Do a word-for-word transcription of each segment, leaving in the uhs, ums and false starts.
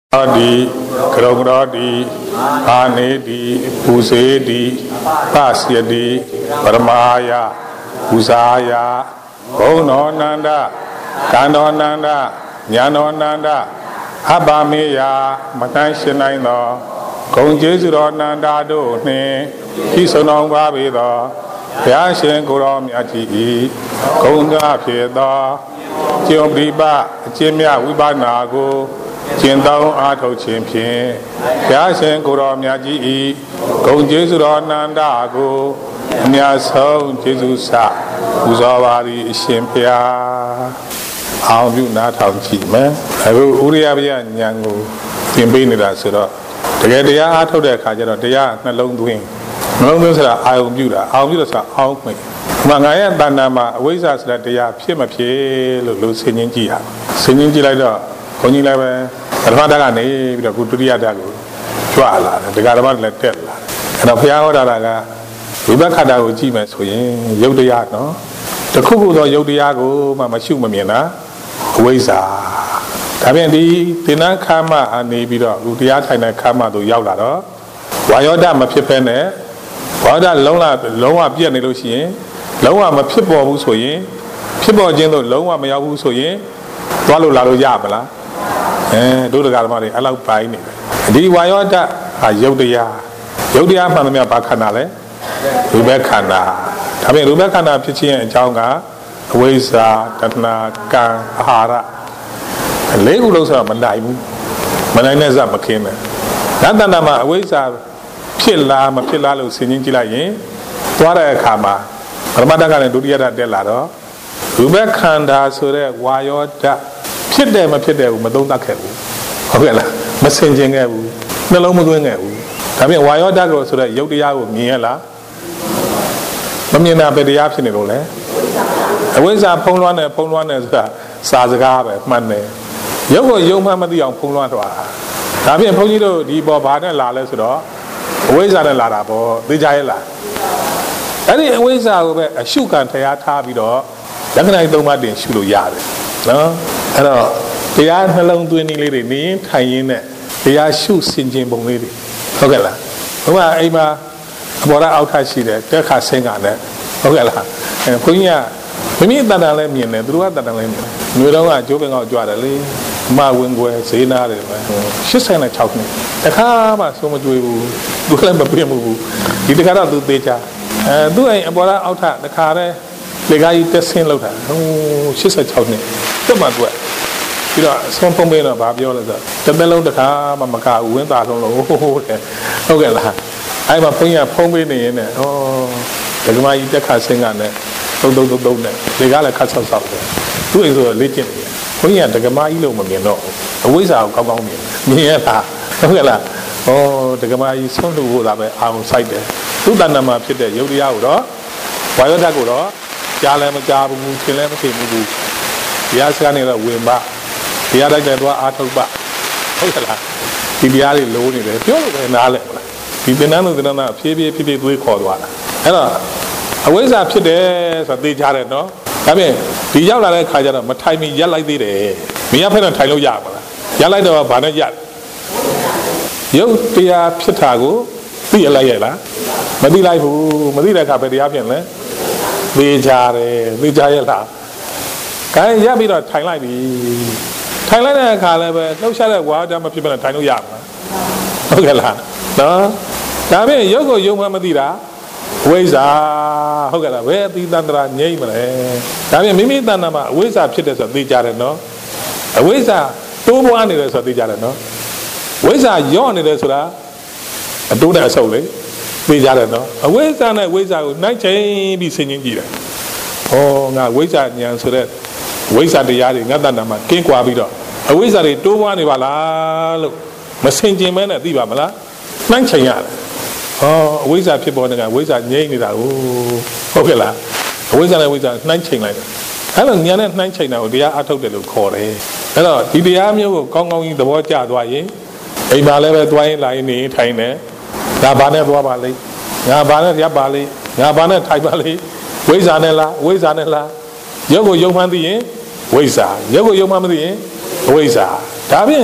Di Krogrodi Anedi Pusedi Pasyadi Paramaya Usaya Bononanda Kanonanda Nyanonanda Abameya Matansinaino Konjesuronanda Do Ne Kisonong Babido Yashin Kurom Yachi Konga Piedo Jiobriba Jimia Wibanago Jindao Ato Champion, Yasin Kurom Yaji, Gong Jesuron Nandago, Niaso, Jesusa, Uzavari, Shimpia, I'll do not how cheap, man. I will Uriabia Yango, Timbinida Sura. To get the Ato de Kajara, they are not long doing. No one's I will do that. I'll do that. I'll make. Mangaya Banama, ways as that they are Pima Pie, Lu Singing Gia. Singing Gila, Kony Lava. Ramadan ni bila kuturia dalu, jual lah, dekat mana letel lah. Kalau pihak orang ada, ibu kada uji macam ni, jauh dia no. Terkubu tu jauh dia aku, mama syuk memina, wisa. Tapi di tina kama ni bila dia thayna kama tu jauh lah no. Wajoda macam apa ni? Wajoda longlah longwa biar ni lusi, longwa macam apa usuye, macam apa jenis longwa macam usuye, tualu lalu jam lah. Eh, dulu kalau mari, alau baik ni. Di wajoda, ayudia, ayudia apa namanya bakana le, rubekana. Tapi rubekana pecinya jauh ga, wisa, tanah, kang, hara. Legu lu sah mandai mu, mandai ni zam makin. Dan nama wisa, pila, ma pila lu sini cila ye, tuara kama. Ramadan kan dulu dia ada delaro, rubekana sore wajoda. ဖြစ်တယ်မဖြစ်တယ်ဘူးမသုံးသပ်ခဲ့ဘူးဟုတ်ကဲ့လားမစင်ကျင်ခဲ့ဘူးနှလုံးမသွင်းခဲ့ဘူးဒါပြင်ဝါယောဓာတ်ကိုဆိုတော့ရုပ်တရားကိုမြင်ရလားမမြင်တာပဲတရားဖြစ်နေလို့လေအဝိဇ္ဇာဖုံးလွှမ်းတယ်ဖုံးလွှမ်းတယ်ဆိုတာစာစကားပဲမှန်တယ်ရုပ်ကိုယုံမှမသိအောင်ဖုံးလွှမ်းသွားတာဒါပြင်ဘုန်းကြီးတို့ဒီပေါ်ဘာနဲ့လာလဲဆိုတော့အဝိဇ္ဇာနဲ့လာတာပေါ့သိကြရဲ့လားအဲ့ဒီအဝိဇ္ဇာကိုပဲအရှုခံတရားထားပြီးတော့လက္ခဏာသုံးပါးတင်ရှုလို့ရတယ်နော်အဲ့တော့တရားနှလုံးသွင်းနည်းလေးတွေနင်းထိုင်ရင်းနဲ့တရားရှုစင်ကျင်ပုံလေးတွေဟုတ်ကဲ့လားဘုရားအိမ်မှာအပေါ်ရအောက်ထရှိတယ်တက်ခါဆင်းကနဲ့ဟုတ်ကဲ့လားအဲဘုန်းကြီးကမိမိတန်တန်လည်းမြင်တယ်သူတို့ကတန်တန်လည်းမြင်တယ်မျိုးတော့ကကျိုးပင်ကောက်ကြွတယ်လေမဝင်ွယ်ဈေးနာတယ်ပဲ86နှစ်တခါမှဆုံးမကြွေးဘူးသူလည်းမပြင်းဘူးဒီတခါတော့သူသေးချာအဲသူ့အိမ်အပေါ်ရအောက်ထတခါတည်းလေကားကြီးတက်ဆင်းလောက်တာဟို86နှစ်တက်မှတွေ့ပြီးတော့ဆုံးဖုံးပေးတော့ဗာပြောလဲဆိုတစ်သက်လုံးတစ်ခါမှမကဝင်းသားလုံးလို့ဟိုးဟိုးတဲ့ဟုတ်ကဲ့လားအဲ့မှာဘုန်းကြီးကဖုံးပေးနေရင်လည်းဩဒကမာကြီးတက်ခါဆင်းကနဲ့တုံတုံတုံတုံနဲ့လေကားလည်းခတ်ဆောက်ဆောက်တယ်သူ့အိမ်ဆိုလေ့ကျင့်နေဘုန်းကြီးကဒကမာကြီးလို့မမြင်တော့အဝိဇ္ဇာကိုကောင်းကောင်းမြင်မြင်ရတာဟုတ်ကဲ့လားဩဒကမာကြီးဆုံးလို့ဖို့သာပဲအာရုံစိုက်တယ်သူ့တဏ္ဍာမှာဖြစ်တဲ့ယုတ်တရားကိုတော့ဝါယောဓာတ်ကိုတော့ကြားလည်းမကြားဘူးသင်လည်းမသိဘူးတရားစကားနေတော့ဝင်ပါတရားတိုက်တယ်တော့အာထုတ်ပါဟုတ်ကဲ့လားဒီတရားတွေလုံးနေတယ်ပြောလို့ပဲနားလဲမလားဒီသင်္นานလို့သင်္นานဖြည်းဖြည်းဖြည်းဖြည်းသွေးခေါ်သွားတာအဲ့တော့အဝိဇ္ဇာဖြစ်တယ်ဆိုတာသိကြတယ်နော်ဒါပြင်ဒီရောက်လာတဲ့ခါကျတော့မထိုင်မီရက်လိုက်သေးတယ်မရဖက်တော့ထိုင်လို့ရပါလားရက်လိုက်တော့ဘာနဲ့ရက်ရုပ်တရားဖြစ်တာကိုသိရလိုက်ရဲ့လားမသိလိုက်ဘူးမသိတဲ့အခါပဲတရားဖြစ်လဲသိကြတယ်သိကြရဲ့လားခိုင်းရပ်ပြီးတော့ထိုင်လိုက်ပြီထိုင်လိုက်တဲ့အခါလည်းပဲလှုပ်ရှားတဲ့ဝါဒမဖြစ်မနဲ့ထိုင်လို့ရမှာဟုတ်ကဲ့လားနော်ဒါပြင်ရုပ်ကိုယုံမှမသိတာဝိဇ္ဇာဟုတ်ကဲ့လားဘယ်အတိတန္တရာငြိမ့်မလဲဒါပြင်မိမိတဏ္ဍာမှာအဝိဇ္ဇာဖြစ်တယ်ဆိုသိကြတယ်နော်အဝိဇ္ဇာတိုးပွားနေတယ်ဆိုသိကြတယ်နော်ဝိဇ္ဇာညော့နေတယ်ဆိုတာအတိုးနဲ့အဆုပ်လေသိကြတယ်နော်အဝိဇ္ဇာနဲ့ဝိဇ္ဇာကိုနှိုက်ချိန်ပြီးဆင်ခြင်ကြည့်တယ်ဟောငါဝိဇ္ဇာဉာဏ်ဆိုတဲ့ဝိဇ္ဇာတရားတွေငါတဏ္ဍာမှာကင်းကွာပြီးတော့အဝိဇ္ဇာတွေတိုးပွားနေပါလားလို့မဆင်ခြင်မဲနဲ့သိပါမလားနှိုင်းချိန်ရတယ်ဟောအဝိဇ္ဇာဖြစ်ပေါ်နေတာဝိဇ္ဇာငြိမ့်နေတာကိုဟုတ်ကဲ့လားအဝိဇ္ဇာနဲ့ဝိဇ္ဇာနှိုင်းချိန်လိုက်တယ်အဲ့လိုဉာဏ်နဲ့နှိုင်းချိန်တာကိုတရားအထုတ်တယ်လို့ခေါ်တယ်အဲ့တော့ဒီတရားမျိုးကိုကောင်းကောင်းကြီးသဘောကျသွားရင်အိမ်မှာလည်းပဲသွားရင်လာရင်နေထိုင်တယ်ဒါဘာနဲ့သွားပါလိမ့်ငါဘာနဲ့ရပ်ပါလိမ့်ငါဘာနဲ့ထိုင်ပါလိမ့်ဝိဇ္ဇာနဲ့လားဝိဇ္ဇာနဲ့လားရုပ်ကိုယုံမှန်းသိရင်ဝိဇ္ဇာရုပ်ကိုယုံမှန်းမသိရင်အဝိဇ္ဇာဒါဖြင့်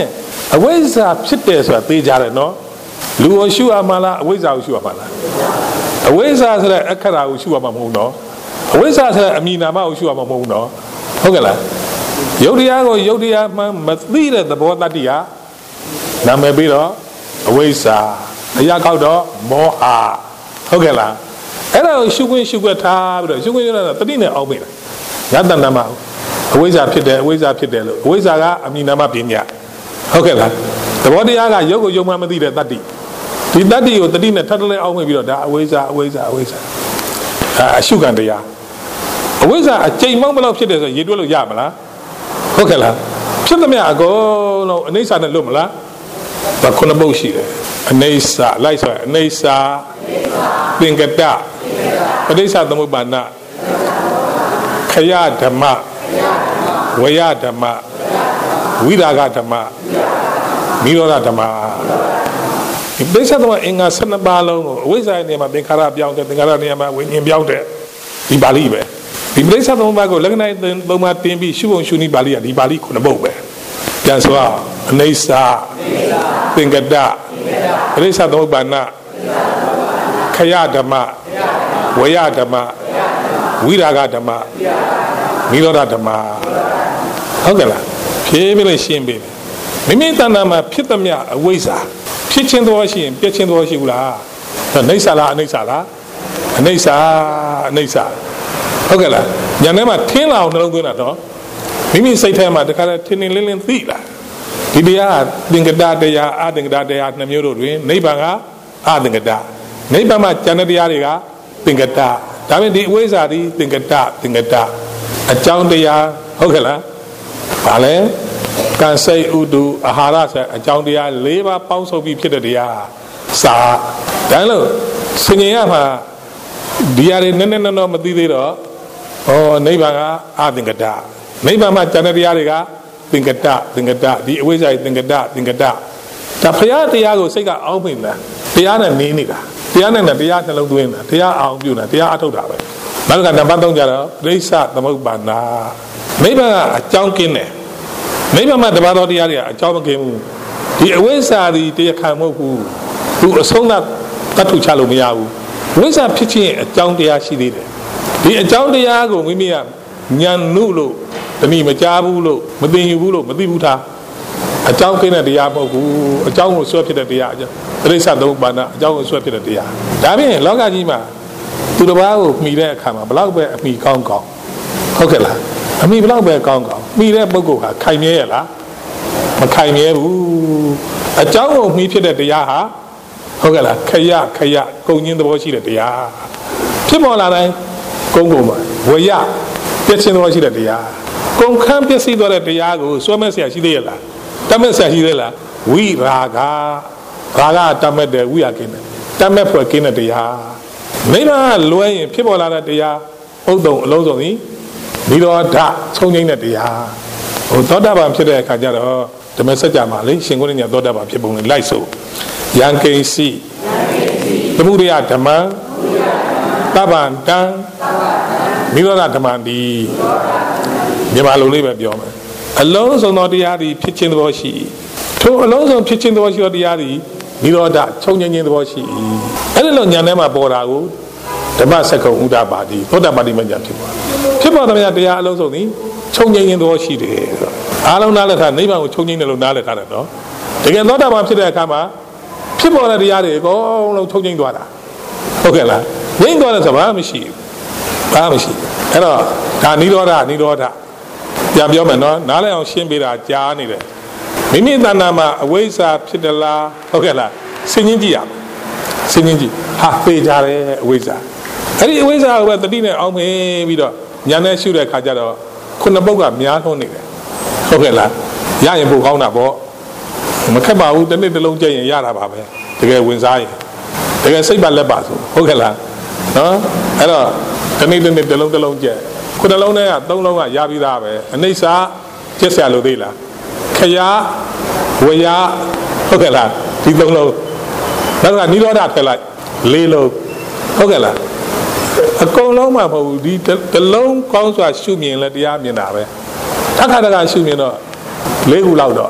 အဝိဇ္ဇာဖြစ်တယ်ဆိုတာသိကြတယ်နော်လူကိုရှုရမှာလားအဝိဇ္ဇာကိုရှုရမှာလားအဝိဇ္ဇာဆိုတဲ့အခရာကိုရှုရမှာမဟုတ်နော်အဝိဇ္ဇာဆိုတဲ့အမည်နာမကိုရှုရမှာမဟုတ်နော်ဟုတ်ကဲ့လားယုတ်တရားကိုယုတ်တရားမှမသိတဲ့သဘောတတ္တိဟာနာမည်ပြီးတော့အဝိဇ္ဇာအရာကောက်တော့မောဟဟုတ်ကဲ့လားအဲ့ဒါကိုရှုခွင့်ရှုခွက်ထားပြီးတော့ရှုခွင့်ရတာတတိနဲ့အောက်မိတာညတဏ္ဍမအဝိဇ္ဇာဖြစ်တယ်အဝိဇ္ဇာဖြစ်တယ်လို့အဝိဇ္ဇာကအမည်နာမပညာဟုတ်ကဲ့လားသဘောတရားကယုတ်ကိုယုံမှမသိတဲ့တတ္တိဒီတတ္တိကိုတတိနဲ့ထပ်တလဲအောက်မိပြီးတော့ဒါအဝိဇ္ဇာအဝိဇ္ဇာအဝိဇ္ဇာဒါအရှုခံတရားအဝိဇ္ဇာအကျိန်မောင်းဘယ်လောက်ဖြစ်တယ်ဆိုရေတွက်လို့ရမလားဟုတ်ကဲ့လားဖြစ်သမျှအကုန်လုံးအနိစ္စနဲ့လွတ်မလားဒါခုနှစ်ပုတ်ရှိတယ်အနိစ္စလိုက်ဆိုရင်အနိစ္စသင်္ကတပဋိစ္စသမုပ္ပါဒခယဓမ္မဝယဓမ္မဝိရာဂဓမ္မနိရောဓဓမ္မဒီပဋိစ္စသမုပ္ပါအင်္ဂါ၁၂ပါးလုံးကိုအဝိဇ္ဇာရဲ့နေရာမှာသင်္ခါရပြောင်းတယ်သင်္ခါရနေရာမှာဝိညာဉ်ပြောင်းတယ်ဒီပါဠိပဲဒီပဋိစ္စသမုပ္ပါကိုလက္ခဏာသုံးပါးတင်ပြီးရှုပုံရှုနည်းပါဠိကဒီပါဠိခုနှစ်ပုဒ်ပဲပြန်ဆိုအောင်အနိစ္စသင်္ကတပဋိစ္စသမုပ္ပါဒခယဓမ္မဝယဓမ္မဝိရာဂဓမ္မနိရောဓဓမ္မဟုတ်ကဲ့လားဖြည်းဖြည်းလေးရှင်းပေးမိမိတဏ္ဍာမှာဖြစ်သမျှအဝိဇ္ဇာဖြစ်ခြင်းတော်ရှိရင်ပြည့်ခြင်းတော်ရှိဘူးလားအနိစ္စလားအနိစ္စလားအနိစ္စအနိစ္စဟုတ်ကဲ့လားညာထဲမှာထင်းလာအောင်နှလုံးသွင်းတာတော့မိမိစိတ်ထဲမှာတခါတည်းထင်းထင်းလင်းလင်းသိလာဒီတရားသင်္ကတတရားအသင်္ကတတရားနှစ်မျိုးတို့တွင်နိဗ္ဗာန်ကအသင်္ကတနိဗ္ဗာန်မှာဉာဏ်တရားတွေကသင်္ကတဒါပေမဲ့ဒီအဝိဇ္ဇာဒီသင်္ကတသင်္ကတအကြောင်းတရားဟုတ်ကဲ့လားဗာလဲကံစိတ်ဥဒုအာဟာရဆိုအကြောင်းတရား၄ပါးပေါင်းစုပ်ပြီးဖြစ်တဲ့တရားစာဒါလို့ဆင်ញင်ရမှာဒီအရာတွေနည်းနည်းတော့မသိသေးတော့ဩနိဗ္ဗာန်ကအသင်္ကတနိဗ္ဗာန်မှာဉာဏ်တရားတွေကသင်္ကတသင်္ကတဒီအဝိဇ္ဇာသင်္ကတသင်္ကတဒါဖရာတရားကိုစိတ်ကအောင်းမိတာတရားနဲ့နေနေတာတရားနဲ့တရားနှလုံးသွင်းတာတရားအောင်ပြုတာတရားအထုတ်တာပဲနောက်ကနံပါတ်၃ကျတော့ပဋိစ္စသမုပ္ပါဒနာနိဗ္ဗာန်ကအကြောင်းကင်းတယ်နိဗ္ဗာန်မှာတပါးသောတရားတွေကအကြောင်းမကင်းဘူးဒီအဝိဇ္ဇာဒီတရားခံမဟုတ်ဘူးသူအဆုံးသတ်တတ်ထုချလို့မရဘူးဝိဇ္ဇာဖြစ်ခြင်းအကြောင်းတရားရှိသေးတယ်ဒီအကြောင်းတရားကိုမိမိကဉာဏ်နုလို့တဏှိမကြားဘူးလို့မသိယူဘူးလို့မသိဘူးထားအကြောင်းကင်းတဲ့တရားမဟုတ်ဘူးအကြောင်းကိုဆွဲဖြစ်တဲ့တရားအကြောင်းပရိစ္ဆသမုပ္ပါဒအကြောင်းကိုဆွဲဖြစ်တဲ့တရားဒါဖြင့်လောကကြီးမှာသူတစ်ပါးကိုမှီတဲ့အခါမှာဘလောက်ပဲအမိကောင်းကောင်းဟုတ်ကဲ့လားအမိဘလောက်ပဲကောင်းကောင်းမှီတဲ့ပုဂ္ဂိုလ်ဟာခိုင်မြဲရလားမခိုင်မြဲဘူးအကြောင်းကိုမှီဖြစ်တဲ့တရားဟာဟုတ်ကဲ့လားခရခရကုန်ခြင်းသဘောရှိတဲ့တရားဖြစ်ပေါ်လာတိုင်းကုန်းကုန်ပါဝရပြည့်စုံသဘောရှိတဲ့တရားကုန်ခန်းပြည့်စည်သွားတဲ့တရားကိုစွဲမဲ့ဆရာရှိသေးရလားတတ်မဲ့ဆရာရှိသေးလားဝိရာဂရာဂတတ်မဲ့တယ်ဝိရာကင်းတယ်တတ်မဲ့ဖွယ်ကင်းတဲ့တရားမိမလွဲရင်ဖြစ်ပေါ်လာတဲ့တရားဥဒ္ဒုံအလုံးစုံသည်နိရောဓဆုံးငိမ့်တဲ့တရားဟိုသောတာပန်ဖြစ်တဲ့အခါကျတော့ဓမ္မစကြာမှာလေရှင်ကိုရညသောတာပန်ဖြစ်ပုံနဲ့လိုက်ဆိုယံကိဉ္စီသမုဒယဓမ္မတပ္ပံတံနိရောဓဓမ္မတိမြန်မာလိုလေးပဲပြောမယ်အလုံးစုံသောတရားသည်ဖြစ်ခြင်းသဘောရှိထိုအလုံးစုံဖြစ်ခြင်းသဘောရှိသောတရားသည်နိရောဓချုပ်ငြိမ်းခြင်းသဘောရှိအဲ့ဒီလိုဉာဏ်ထဲမှာပေါ်တာကိုဓမ္မစက္ကုံဥဒ္ဒပါတိသောတာပတိမဉ္ဇဉ်ဖြစ်ပေါ်ဖြစ်ပေါ်တဲ့တရားအလုံးစုံသည်ချုပ်ငြိမ်းခြင်းသဘောရှိတယ်အားလုံးနားလည်ထားနိဗ္ဗာန်ကိုချုပ်ငြိမ်းတယ်လို့နားလည်ထားတယ်နော်တကယ်သောတာပန်ဖြစ်တဲ့အခါမှာဖြစ်ပေါ်တဲ့တရားတွေအကုန်လုံးချုပ်ငြိမ်းသွားတာဟုတ်ကဲ့လားငြိမ်းသွားတယ်ဆိုဘာမှမရှိဘူးဘာမှမရှိအဲ့တော့ဒါနိရောဓနိရောဓပြန်ပြောမယ်နော်နားလည်အောင်ရှင်းပေးတာကြားနေတယ်မိမိတဏ္ဍာမှာအဝိဇ္ဇာဖြစ်တယ်လားဟုတ်ကဲ့လားစဉ်းကျင်ကြည့်ရမယ်စဉ်းကျင်ကြည့်ဟာပေကြတယ်အဝိဇ္ဇာအဲ့ဒီအဝိဇ္ဇာကိုပဲတတိနဲ့အောင်းမေးပြီးတော့ညာနဲ့ရှုတဲ့အခါကျတော့ခုနှစ်ပုတ်ကများထွန်းနေတယ်ဟုတ်ကဲ့လားရရင်ပိုကောင်းတာပေါ့မခက်ပါဘူးတစ်နေ့တစ်လုံးကြည့်ရင်ရတာပါပဲတကယ်ဝင်စားရင်တကယ်စိတ်ပါလက်ပါဆိုဟုတ်ကဲ့လားနော်အဲ့တော့တစ်နေ့တစ်နေ့တစ်လုံးတစ်လုံးကြည့်ခုနှလုံးထဲကသုံးလုံးကရပြီးသားပဲအနိစ္စကျက်ဆရာလို့သေးလားခရဝရဟုတ်ကဲ့လားဒီသုံးလုံးနောက်ကနိရောဓထည့်လိုက်လေးလုံးဟုတ်ကဲ့လားအကုန်လုံးမှမဟုတ်ဘူးဒီတစ်လုံးကောင်းစွာရှုမြင်လဲတရားမြင်တာပဲအခါတခါရှုမြင်တော့လေးခုလောက်တော့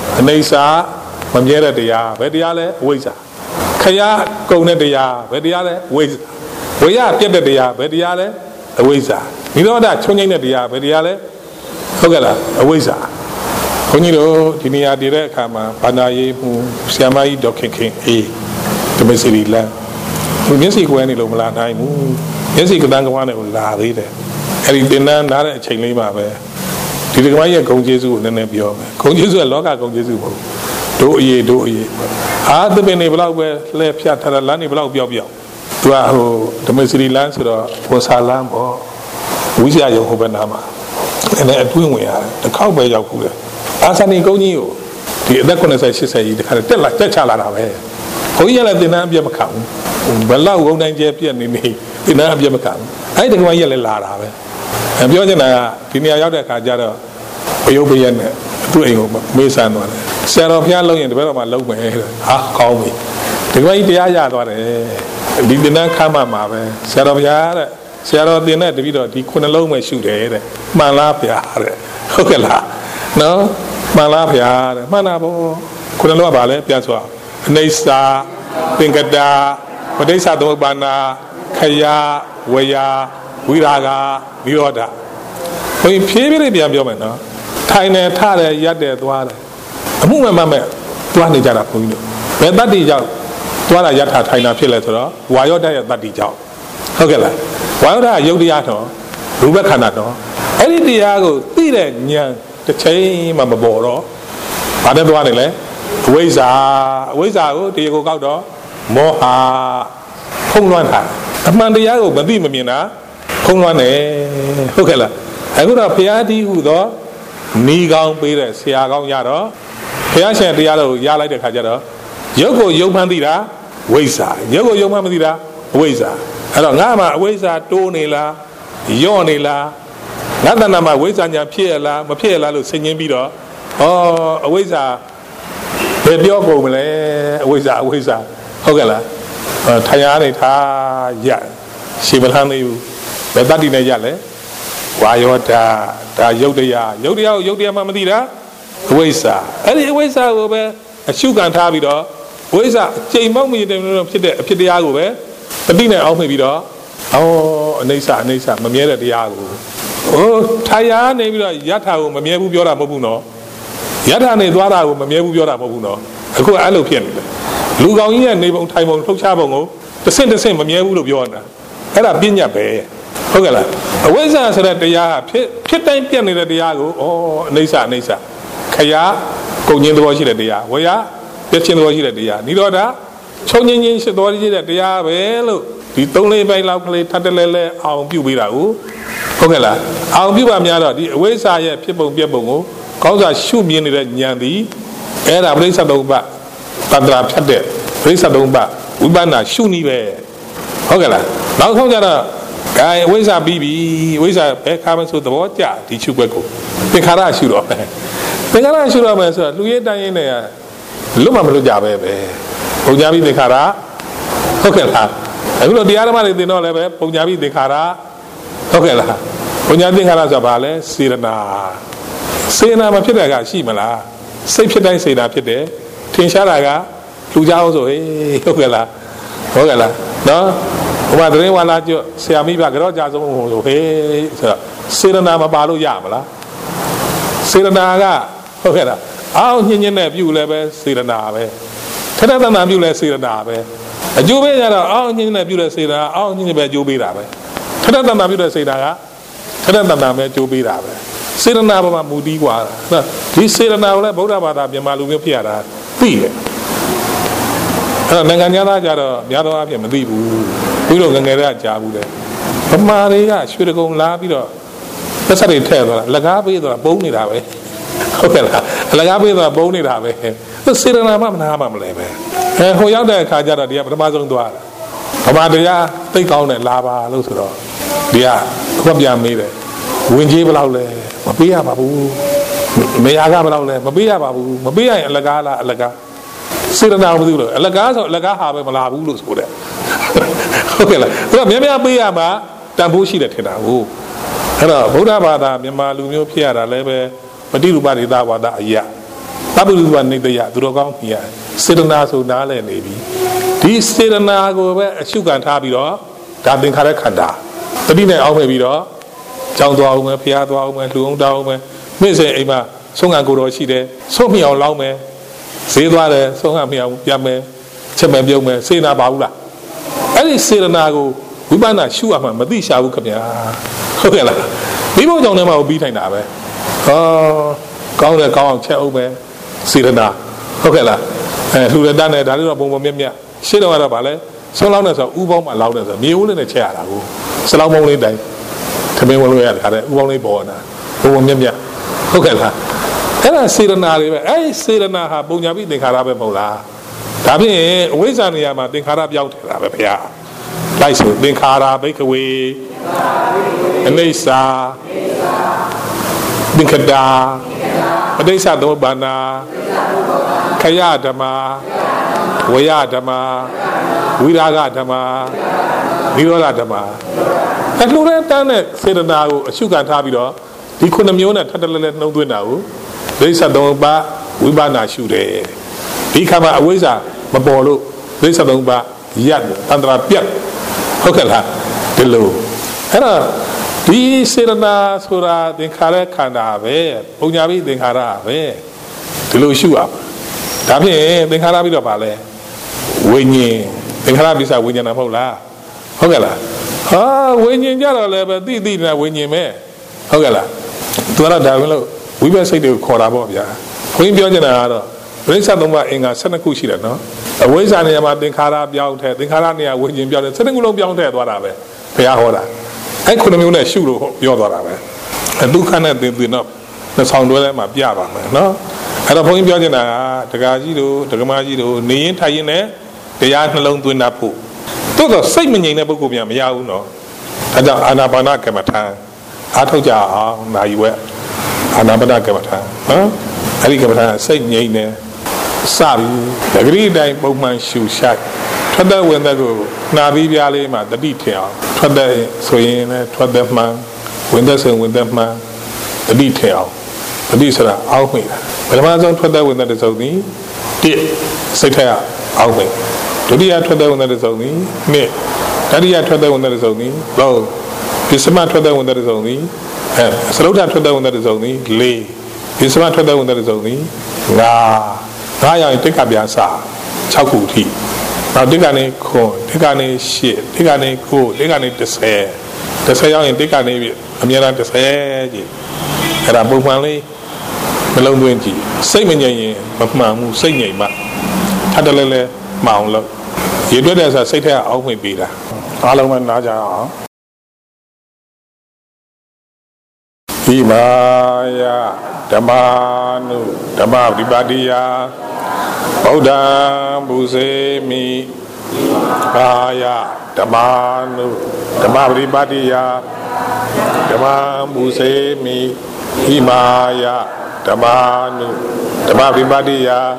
အနေစာမမြဲတဲ့တရားဘယ်တရားလဲအဝိဇ္ဇာခရကုံတဲ့တရားဘယ်တရားလဲဝိဇ္ဇာဝေယပြတ်တဲ့တရားဘယ်တရားလဲအဝိဇ္ဇာနိရောဓချွန်းငိမ့်တဲ့တရားဘယ်တရားလဲဟုတ်ကဲ့လားအဝိဇ္ဇာခွန်ကြီးတို့ဒီနေရာတည်တဲ့အခါမှာဘာနာရေးမှုဆရာမကြီးဒေါက်ခင်ခင်အေးဓမ္မစီရီလန်သူမျက်စိကွယ်နေလို့မလာနိုင်ဘူးမျက်စိကတန်းကဝါနဲ့ကိုလာသေးတယ်အဲ့ဒီတင်တန်းနားတဲ့အချိန်လေးမှာပဲဒီကမကြီးရဲ့ဂုံကျေးဇူးကိုနည်းနည်းပြောမယ်ဂုံကျေးဇူးကလောကဂုံကျေးဇူးမဟုတ်တို့အရေးတို့အရေးအာသပင်နေဘလောက်ပဲလှည့်ဖြတ်ထားတာလမ်းနေဘလောက်ပြောက်ပြောက်သူကဟိုဓမ္မစီရီလန်ဆိုတော့ဘောဆာလန်ပေါ့ဝိဇ္ဇာယုံဟိုဘက်နားမှာအဲ့ဒါအတွင်းဝင်ရတယ်တစ်ခေါက်ပဲရောက်ဘူးလေအာသနီကုန်းကြီးကိုဒီအသက်eighty eightyကြီးတခါတက်လာတက်ချလာတာပဲဘုန်းကြီးကလည်းတင်တန်းအပြတ်မခံဘူးဘလောက်ဝုံတိုင်းကျဲပြက်နေနေတင်တန်းအပြတ်မခံဘူးအဲ့ဒီကမကြီးကလည်းလာတာပဲပြောချင်တာကဒီနေရာရောက်တဲ့အခါကျတော့ဘယုတ်ဘယက်နဲ့သူ့အိမ်ကိုမေးဆန်းသွားတယ်ဆရာတော်ဘုရားလုံးရင်တပည့်တော်မှလုံးမယ်ဟာကောင်းပြီဒီကမကြီးတရားရသွားတယ်ဒီတင်တန်းခမ်းမှမှာပဲဆရာတော်ဘုရားတဲ့ဆရာတော်တင်တဲ့တပည့်တော်ဒီခုနှလုံးပဲရှုတယ်တဲ့မှန်လားဗျာတဲ့ဟုတ်ကဲ့လားနော်မှန်လားဗျာတဲ့မှန်တာပေါ့ခုနှလုံးကဘာလဲပြန်ဆိုအောင်အနေစာသင်္ကတာပဋိစ္စသမုပ္ပါဏခယဝေယဝိရာဂနိရောဓဘယ်ဖြည်းဖြည်းပြန်ပြောမယ်နော်ထိုင်နေထတယ်ရက်တယ်သွားတယ်အမှုမှန်မှန်မဲ့သွားနေကြတာဘုန်းကြီးတို့ဘယ်တတ္တိကြောင့်သွားတာယထာထိုင်တာဖြစ်လဲဆိုတော့ဝါယောဓာတ်ရဲ့တတ္တိကြောင့်ဟုတ်ကဲ့လားဝါယောဓာတ်ရုပ်တရားတော့ရူပခန္ဓာတော့အဲ့ဒီတရားကိုသိတဲ့ဉာဏ်တစ်ချိန်မှမပေါ်တော့ဘာနဲ့သွားနေလဲအဝိဇ္ဇာအဝိဇ္ဇာကိုတရားကိုကောက်တော့မောဟဖုံးလွှမ်းတာအမှန်တရားကိုမသိမမြင်တာဖုံးလွှမ်းတယ်ဟုတ်ကဲ့လားအခုတော့ဘုရားတည်းဟူသောနီကောင်းပေးတဲ့ဆရာကောင်းရတော့ဘုရားရှင်တရားတော်ကိုရလိုက်တဲ့ခါကျတော့ရုပ်ကိုယုံမှန်းသိတာဝိဇ္ဇာရုပ်ကိုယုံမှန်းမသိတာအဝိဇ္ဇာအဲ့တော့ငါမှအဝိဇ္ဇာတိုးနေလားယော့နေလားငါတဏ္ဍာမှာဝိဇ္ဇာညာဖြစ်ရလားမဖြစ်ရလားလို့ဆင်ခြင်ပြီးတော့ဩအဝိဇ္ဇာဘယ်ပြောကုန်မလဲအဝိဇ္ဇာအဝိဇ္ဇာဟုတ်ကဲ့လားထိုင်ရနေထားရရှေးမလန်းသေးဘူးဘယ်တတ္တိနဲ့ရလဲဝါယောဓာဒါယုတ်တရားယုတ်တရားကိုယုတ်တရားမှမသိတာအဝိဇ္ဇာအဲ့ဒီအဝိဇ္ဇာကိုပဲအရှုခံထားပြီးတော့ဝိဇ္ဇာအချိန်မောက်မြင်တယ်လို့ဖြစ်တဲ့အဖြစ်တရားကိုပဲတတိနဲ့အောက်မိပြီးတော့အော်အနိစ္စအနိစ္စမမြဲတဲ့တရားကိုဟိုထိုင်ရနေပြီးတော့ယထာကိုမမြဲဘူးပြောတာမဟုတ်ဘူးနော်ယထာနေသွားတာကိုမမြဲဘူးပြောတာမဟုတ်ဘူးနော်အခုအဲ့လိုဖြစ်နေတယ်လူကောင်ကြီးရဲ့နေပုံထိုင်ပုံလှုပ်ရှားပုံကိုတစ်ဆင့်တစ်ဆင့်မမြဲဘူးလို့ပြောနေတာအဲ့ဒါပညာပဲဟုတ်ကဲ့လားအဝိဇ္ဇာဆိုတဲ့တရားဖြစ်ဖြစ်တိုင်းပြတ်နေတဲ့တရားကိုဩအနိစ္စအနိစ္စခရကုန်ခြင်းသဘောရှိတဲ့တရားဝေယပြည့်ခြင်းသဘောရှိတဲ့တရားနိရောဓချုပ်ငင်းခြင်းရှိတော်ရှိတဲ့တရားပဲလို့ဒီသုံးလေးပိုင်းလောက်ကလေးထပ်တလဲလဲအောင်ပြုပေးတာကိုဟုတ်ကဲ့လားအောင်ပြုပါများတော့ဒီအဝိဇ္ဇာရဲ့ဖြစ်ပုံပြက်ပုံကိုကောင်းစွာရှုမြင်နေတဲ့ဉာဏ်သည်အဲ့ဒါပရိစ္ဆေသုံးပါတန္တရာဖြတ်တဲ့ပရိစ္ဆေသုံးပါဝိပဿနာရှုနည်းပဲဟုတ်ကဲ့လားနောက်ဆုံးကြတော့ဂိုင်းဝိဇ္ဇာပြီးပြီဝိဇ္ဇာဘယ်ခါမှဆိုသဘောကျဒီရှုွက်ကိုသင်္ခါရရှုတော့မယ်သင်္ခါရရှုတော့မယ်ဆိုတော့လူရဲ့တိုင်းရင်းနဲ့လွတ်မှမလွတ်ကြပဲပဲပုံညာပြီးသင်္ခါရဟုတ်ကဲ့လားအခုတော့တရားဓမ္မတွေသင်တော့လည်းပဲပုံညာပြီးသင်္ခါရဟုတ်ကဲ့လားပုံညာသင်္ခါရဆိုတာဘာလဲစေရနာစေနာမဖြစ်တဲ့ကရှိမလားစိတ်ဖြစ်တိုင်းစေနာဖြစ်တယ်ထင်ရှားတာကလူကြောင်းဆိုဟေးဟုတ်ကဲ့လားဟုတ်ကဲ့လားနော်ဟိုမှာသတင်းဝါလာကျွတ်ဆရာမိဘကြောကြဆုံးဆိုဟေးဆိုတော့စေရနာမပါလို့ရမလားစေရနာကဟုတ်ကဲ့လားအောင်းညင်းညင်းနဲ့ပြုလဲပဲစေရနာပဲထထသနာပြုလဲစေရနာပဲအကျိုးပေးကြတော့အောင်းညင်းညင်းနဲ့ပြုလဲစေရနာအောင်းညင်းညင်းပဲအကျိုးပေးတာပဲထထသနာပြုတဲ့စေရနာကထထသနာပဲအကျိုးပေးတာပဲစေရနာဘာမှမူတည်กว่าဒီစေရနာကိုလည်းဗုဒ္ဓဘာသာမြန်မာလူမျိုးဖြစ်ရတာသိတယ်အဲ့တော့နိုင်ငံသားကြတော့များသောအားဖြင့်မသိဘူးဘုရားငငယ်တွေကကြားဘူးလေဗမာတွေကရွှေတကုံလာပြီးတော့သက်ဆက်တွေထည့်သွားတာလက်ကားပေးသွားတာပုံနေတာပဲဟုတ်ကဲ့လားလက်ကားပေးသွားတာပုံနေတာပဲစေရနာမှမနာမှမလဲပဲအဲဟိုရောက်တဲ့အခါကျတော့ဒီကပထမဆုံးသွားတာဗမာတရားသိကောင်းတယ်လာပါလို့ဆိုတော့ဒီကခွက်ပြမေးတယ်ဝင်ကြီးဘယ်လောက်လဲမပေးရပါဘူးမေယာကဘယ်လောက်လဲမပေးရပါဘူးမပေးရရင်အလကားလားအလကားစေရနာမသိဘူးလို့အလကားဆိုအလကားဟာပဲမလာဘူးလို့ဆိုတယ်ဟုတ်ကဲ့လားသူကများများပေးရမှာတန်ဖိုးရှိတယ်ထင်တာကိုအဲ့တော့ဗုဒ္ဓဘာသာမြန်မာလူမျိုးဖြစ်ရတာလည်းပဲပฏิရူပဒေသဝါဒအရာ Tabu Ruba Nidaya, Durogambia, Sedana so Nala Navy. This Sedana go where a sugar and tabiro, Dabin Karakanda. The dinner Almebiro, John Dwalmer, Pia Dwalmer, Luong Dwalmer, Miss Ema, Songa Goroshide, Somi or Laume, Sedware, Songa Yame, Chemen Yome, Sena Baula. Any Sedanago, Ubana, Shuama, Madisha Ukamia. Okay, people don't know beating Abe. Oh, go there, go on, check over. Sedana. Okay, la. Who had done it, I don't know Mimia. Shit over the ballet. So long as a Ubom allowed as a mule in a chair. So long only day. To me, when we had only born. Mimia. Okay, la. And I see the Nari, I see the Naha, Bunyabi, the Harabe Mola. Tabi, Wizania, the Harab Yaut, Rabia. Like so, the Hara, bake away. And they saw Dinkada, and they saw Dobana, Kayadama, Wayadama, Wiradama, Niradama. And Loretta said now, a sugar tabido, the Kunamiona Tatalet no do now. They said Domba, Wibana Shude. He come a wizard, Mabolo, they said Domba, Yad, Andra Piat, Hokala, the low. Di Serana Sura, the Kara Kanave, Punjabi, the Harave, the Lushua. Tabi, the Harabi of Bale, Winnie, the Harabis are winning a hola. Hogala. Ah, Winnie Jala, but did not win ye me. Hogala. Dora Davilo, we will say to Korabia. Queen Biojanado, Rensanoma in a Sanakushira, no? A ways I am at the Kara Biao, the Karania, winning Biao, Senegulo Biao, whatever. Payahora. I couldn't even shoot your daughter. And do kind of did not the sound with my Biaba, no? At a point, Biogena, the Gajido, the Gamajido, Nian Tayine, the Yan alone doing that pool. Those are same in the book of Yamauno. Anabana Kamata. I told you, now you were Anabana Kamata. Huh? I think Kamata, same Yane. Sabi, the green day, both my shoes shut. Twenty when they go, Nabi Bialima, the detail. Twenty so in twenty man, when there's a when that man, the detail. The detail out me. But the man's on twenty when that is only, did sit here out me. Do the air twenty when that is only, me. Daddy at twenty when that is only, low. This man twenty when that is only, and slow down twenty when that is only, lay. This man twenty when that is only, nah. Now I think I'll be a sa, chakuti. Now they got a corn, they got a shit, they got a cool, they got a despair. The say young and they got a Amira despair. And I both only Malone Winty, same in ye, but Mamu, sing ye, ma. Tadalele, Mount Low. You do as I say there, I'll be better. Alaman Naja Himaya, Damanu, Damab, Badia. Oda Buse mi Aya Damanu Damabri Badia Damam Buse mi Himaya Damanu Damabri Badia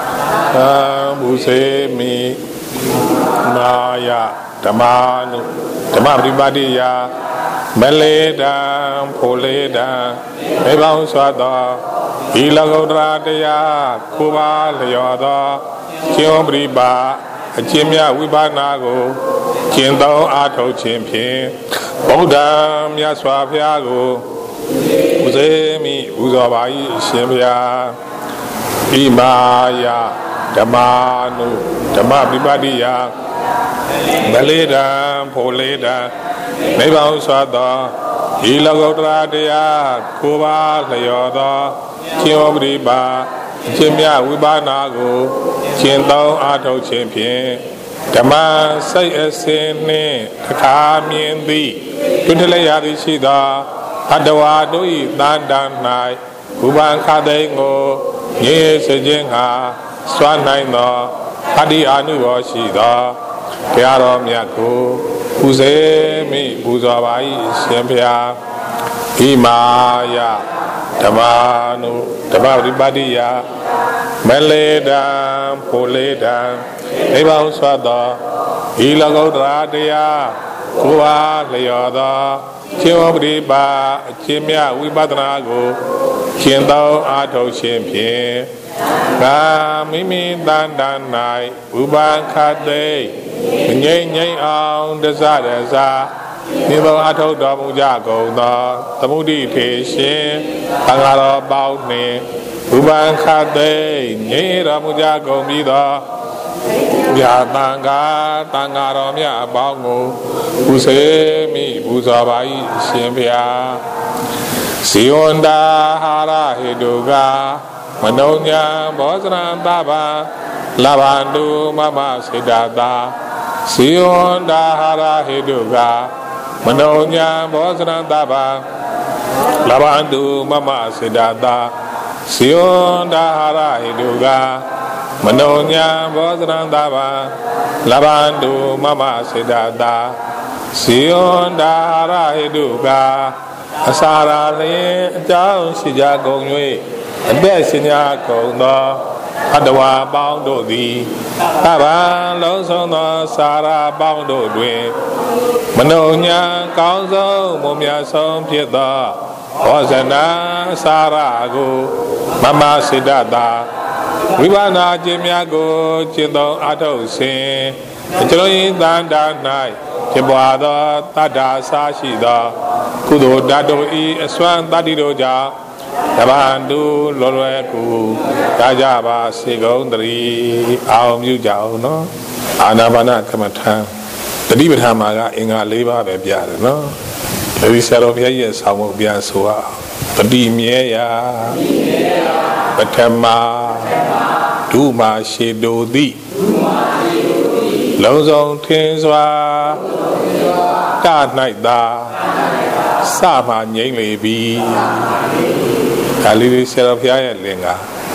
Buse mi Maya Damanu Damabri Badia Meleda Poleda Mebang Swada Ilagodradaya, Kuba, Leoda, Kiombriba, Jimia Wibanago, Kindo Ato Champion, Bodam Yaswapiago, Uzemi, Uzabai, Shemia, Imaya, Damanu, Damabibadia, Meleda, Poleda, Nebao Swada, Ilagodradaya, Kuba, Leoda, Kiombriba, Jimia Wibanago, Kindo Ato Champion, Dama say a sin, Takamian D, Tutelaya Shida, Adawado, Dandan Night, Uban Kadengo, Yes, Jenga, Swan Nino, Adi Anu Shida, Tiaro Miako, Uzemi, Uzabai, Sempia, Imaya. Damanu, Damabadiya, Meleda, Poleda, Eva Swada, Ilagodradia, Kua Leoda, Kiobriba, Kimia Wibadanago, Kindo Ato Champion. Ga mimi dan dan nai uban khate nhai nhai ong dasa dasa ni bo athau do mu ja gung tho tamudi the shin thanga ro pao ni uban khate nhai ro mu ja gung pi tho ya tanga tanga ro mya pao ngo pu se mi pu so ba yi shin phya Siyonda hara hiduga Manonya bosran taba Labandu mama siddhata Siyonda hara hiduga Manonya bosran taba Labandu mama siddhata Siyonda hara hiduga Manonya bosran taba Labandu mama siddhata Siyonda hara hiduga Asara le chao si ja gong yue Ade si nya gong do Adawa bang do di Taba long song do Sara bang do dui Mano nya cao song Mo mya song piet do Hosana Sara go Mama siddhata Vivana jimya go Chindong ato sin Chalo yin dan dan nai Chibwa do Tada sa shi do Kudo dado i aswan tadi doja Tabandu lolwe ku Kajaba sigondri Aom yu jao no Anabana kamatan Tadi berhamaga inga leba bebiara no Lewi saro biaya samu bian suwa Tadi miaya Betama Duma shidodi Lozong tinswa Ta naik da Sama nyeng lebi Kali sera phya ya lenga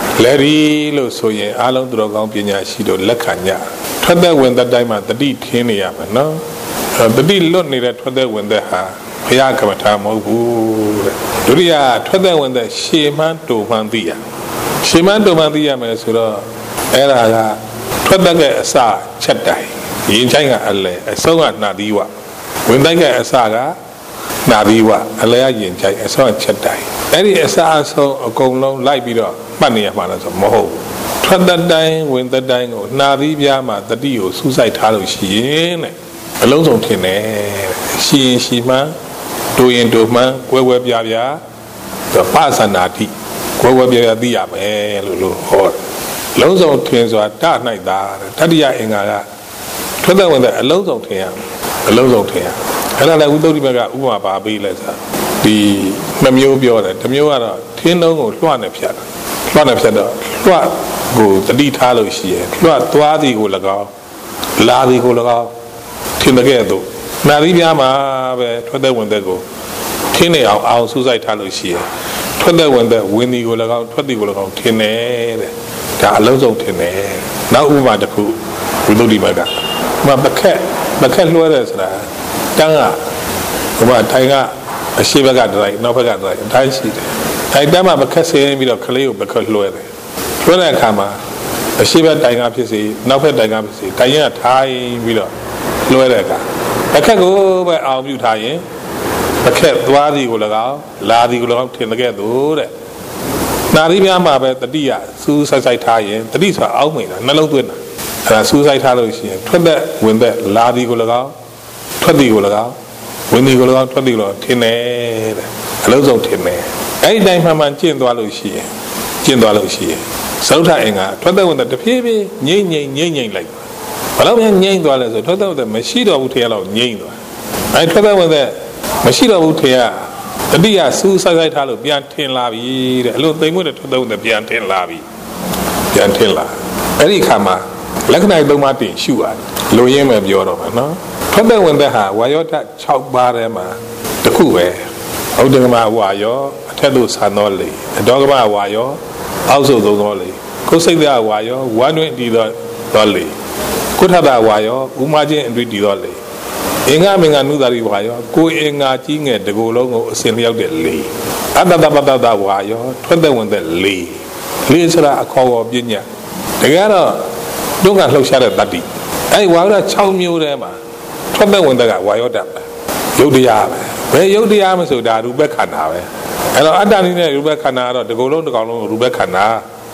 Leri lo so yin along tro kaung pnya shi do lakha nya Thwat that win that time ma tati thin ne ya ma no Tati lot ne de thwat that win that ha phya kamatha ma hu de Duriya thwat that win that she man to man ti ya She man to man ti ya ma so do ai da ga thwat that ke asa chat dai yin chai ga alle asong ga na di wa win that ke asa ga Nabi wa alaya yin chai asong chat dai Eri asa asong akong long lai pi do pat ne ya ma la so mo ho Thwat that time win that time ko Nabi pya ma tati ko su sai tha lo shi yin de along song thin ne shi yin shi man do yin do man kwe kwe pya pya to pa sana ti kwe kwe pya pya ti ya me lo lo ho long song thin so ta nai da tatiya inga ga Thwat that win that along song thin ya along song thin yaအဲ့ဒါလည်းဥဒ္ဓတိဘကဥပမာပါပေးလိုက်စားဒီနှမျိုးပြောတယ်တစ်မျိုးကတော့ထင်းလုံးကိုလွှတ်နေဖြတ်လွှတ်နေဖြတ်တော့လွှတ်ကိုတတိထားလို့ရှိရလွှတ်သွားသည်ကို၎င်းလာသည်ကို၎င်းထင်းတဲ့ကဲ့သို့နာရီပြားမှာပဲထွက်တဲ့ဝင်တဲ့ကိုထင်းနေအောင်အောင်စူးစိုက်ထားလို့ရှိရထွက်တဲ့ဝင်တဲ့ဝင်သည်ကို၎င်းထွက်သည်ကို၎င်းထင်းနေတဲ့ဒါအလုံးစုံထင်းနေနောက်ဥပမာတစ်ခုဝိသုဒ္ဓိဘကမပခက်ပခက်လွှဲတယ်ဆိုတာတန်းကဟိုမှာထိုင်ကအရှိဘက်ကဒရိုက်နောက်ဘက်ကဒရိုက်အတိုင်းရှိတယ်ထိုင်တန်းမှာပခက်ဆင်းပြီးတော့ကလေးကိုပခက်လွှဲတယ်လွှဲတဲ့အခါမှာအရှိဘက်တိုင်ကဖြစ်စီနောက်ဘက်တိုင်ကဖြစ်စီတိုင်ရင်ကထိုင်ပြီးတော့လွှဲတဲ့အခါပခက်ကိုပဲအောင်ပြုထားရင်ပခက်သွားသည်ကို၎င်းလာသည်ကို၎င်းထင်တဲ့ကဲ့သို့တဲ့နာရီများမှာပဲတတိယစူးစိုက်စိုက်ထားရင်တတိဆိုတာအောက်မိန်တာနှလုံးသွင်းတာအဲဒါစူးစိုက်ထားလို့ရှိရင်ထွက်တဲ့ဝင်တဲ့လာသည်ကို၎င်းထွက်သည်ကို၎င်းဝင်သည်ကို၎င်းထွက်သည်ကို၎င်းထင်တယ်တဲ့အလုံးစုံထင်တယ်အဲ့ဒီတိုင်းမှန်မှန်ကျင့်သွားလို့ရှိရင်ကျင့်သွားလို့ရှိရင်သရုပ်ထအင်္ဂါထွက်တဲ့ဝင်တဲ့တဖြည်းဖြည်းငိမ့်ငိမ့်ငိမ့်ငိမ့်လိုက်ဘယ်တော့မှငိမ့်သွားလဲဆိုထွက်တဲ့ဝင်တဲ့မရှိတော့ဘူးထင်ရတော့ငိမ့်သွားအဲ့ထွက်တဲ့ဝင်တဲ့မရှိတော့ဘူးထင်ရတတိယစူးစိုက်စိုက်ထားလို့ပြန်ထင်လာပြီတဲ့အလိုသိမ်မွေ့တဲ့ထွက်တဲ့ဝင်တဲ့ပြန်ထင်လာပြီပြန်ထင်လာအဲ့ဒီခါမှာလက္ခဏာသုံးပါးတင်ရှုရတယ်လိုရင်းပဲပြောတော့မှာနော်ထွက်တဲ့ဝင်တဲ့ဟာဝါယောဓာတ်၆ပါးထဲမှာတစ်ခုပဲဩဒ္ဓကမဝါယောအထက်သို့ဆန်သောလေအဒေါကမဝါယောအောက်သို့သုံးသောလေကိုယ်စိတ်တဲ့ဝါယောဝမ်းတွင်တည်သောသောလေကုထတာဝါယောဥမာချင်းအတွေ့တည်သောလေအင်္ဂမင်္ဂနုသာရိဝါယောကိုယ်အင်္ဂါကြီးငယ်တကူလုံးကိုအစဉ်လျောက်တဲ့လေအတ္တတပတ္တဝါယောထွက်တဲ့ဝင်တဲ့လေလေဆိုတာအခေါ်အဝေါ်ပညာတကယ်တော့ဒုက္ခလှုပ်ရှားတဲ့တတ္တိအဲ့ဝါယော၆မျိုးထဲမှာထွက်တဲ့ဝင်တဲ့ကဝါယောဓာတ်ပဲယုတ်တရားပဲဘယ်ယုတ်တရားမဆိုဒါရူပခန္ဓာပဲအဲ့တော့အတ္တနည်းနဲ့ရူပခန္ဓာကတော့ဒီကုလုံးဒီကောင်လုံးရူပခန္ဓာ